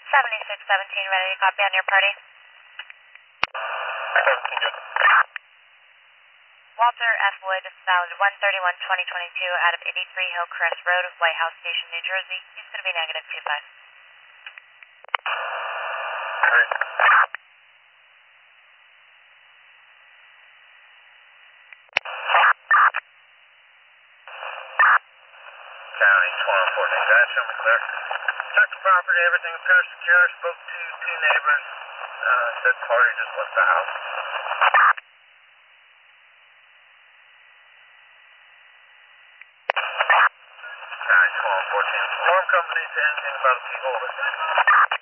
7617, ready to copy on your party. 17 good. Walter F. Wood, valid 131-2022 out of 83 Hillcrest Road, White House Station, New Jersey. He's going to be negative 25. Alright. County 1214, guys, show me clear. Checked the property, everything appears secure. Spoke to two neighbors. Said party just left the house. County 1214. Alarm company say anything about a key holder?